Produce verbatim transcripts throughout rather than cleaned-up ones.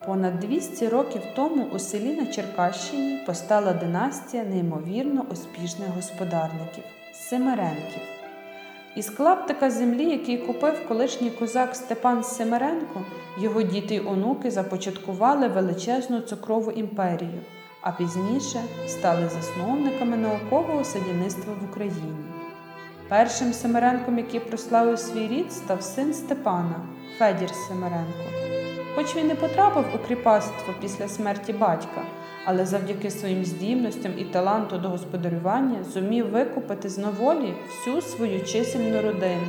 Понад двісті років тому у селі на Черкащині постала династія неймовірно успішних господарників – Семеренків. Із клаптика землі, який купив колишній козак Степан Семеренко, його діти й онуки започаткували величезну цукрову імперію, а пізніше стали засновниками наукового садівництва в Україні. Першим Семеренком, який прославив свій рід, став син Степана – Федір Семеренко. Хоч він не потрапив у кріпацтво після смерті батька, але завдяки своїм здібностям і таланту до господарювання зумів викупити з неволі всю свою чисельну родину.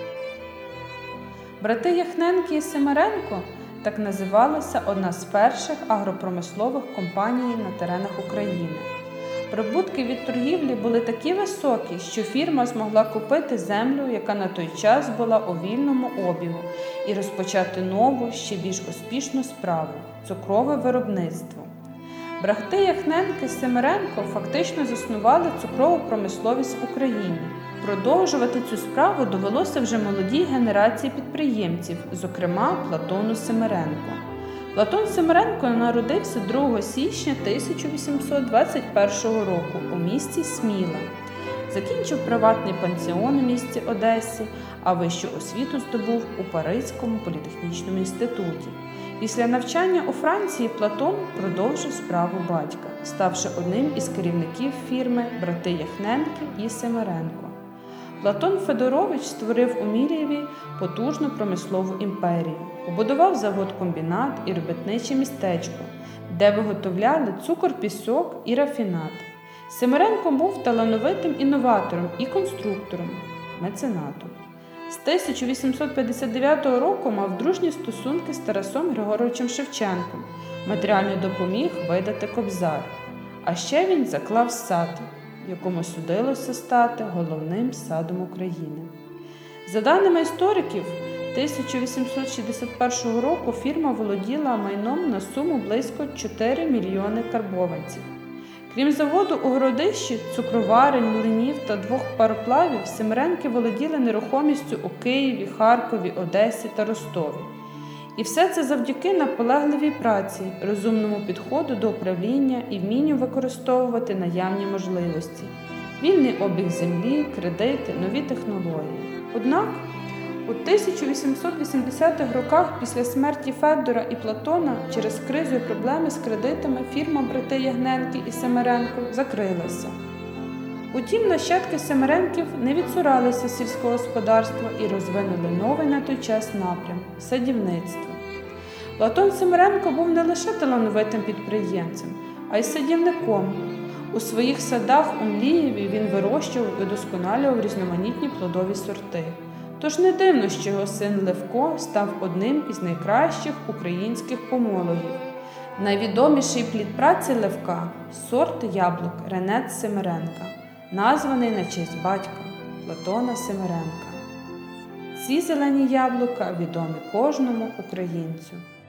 Брати Яхненки і Семеренко – так називалася одна з перших агропромислових компаній на теренах України. Прибутки від торгівлі були такі високі, що фірма змогла купити землю, яка на той час була у вільному обігу, і розпочати нову, ще більш успішну справу – цукрове виробництво. Брати Яхненки і Семеренко фактично заснували цукрову промисловість в Україні. Продовжувати цю справу довелося вже молодій генерації підприємців, зокрема Платону Семеренко. Платон Семеренко народився другого січня тисяча вісімсот двадцять першого року у місті Сміла. Закінчив приватний пансіон у місті Одесі, а вищу освіту здобув у Паризькому політехнічному інституті. Після навчання у Франції Платон продовжив справу батька, ставши одним із керівників фірми брати Яхненки і Семеренко. Платон Федорович створив у Мір'єві потужну промислову імперію, побудував завод-комбінат і робітниче містечко, де виготовляли цукор-пісок і рафінат. Семеренко був талановитим інноватором і конструктором, меценатом. З тисяча вісімсот п'ятдесят дев'ятого року мав дружні стосунки з Тарасом Григоровичем Шевченком, матеріально допоміг видати Кобзар. А ще він заклав сад, якому судилося стати головним садом України. За даними істориків, тисяча вісімсот шістдесят першого року фірма володіла майном на суму близько чотири мільйони карбованців. Крім заводу у Городищі, цукроварень, млинів та двох пароплавів, Семеренки володіли нерухомістю у Києві, Харкові, Одесі та Ростові. І все це завдяки наполегливій праці, розумному підходу до управління і вмінню використовувати наявні можливості – вільний обіг землі, кредити, нові технології. Однак, у тисяча вісімсот вісімдесятих роках після смерті Федора і Платона через кризу і проблеми з кредитами фірма брати Яхненки і Семеренко закрилася. Утім, нащадки Семеренків не відцуралися сільського господарства і розвинули новий на той час напрям – садівництво. Платон Семеренко був не лише талановитим підприємцем, а й садівником. У своїх садах у Млієві він вирощував і удосконалював різноманітні плодові сорти. Тож не дивно, що його син Левко став одним із найкращих українських помологів. Найвідоміший плід праці Левка – сорт яблук Ренець Семеренка, названий на честь батька Платона Семеренка. Ці зелені яблука відомі кожному українцю.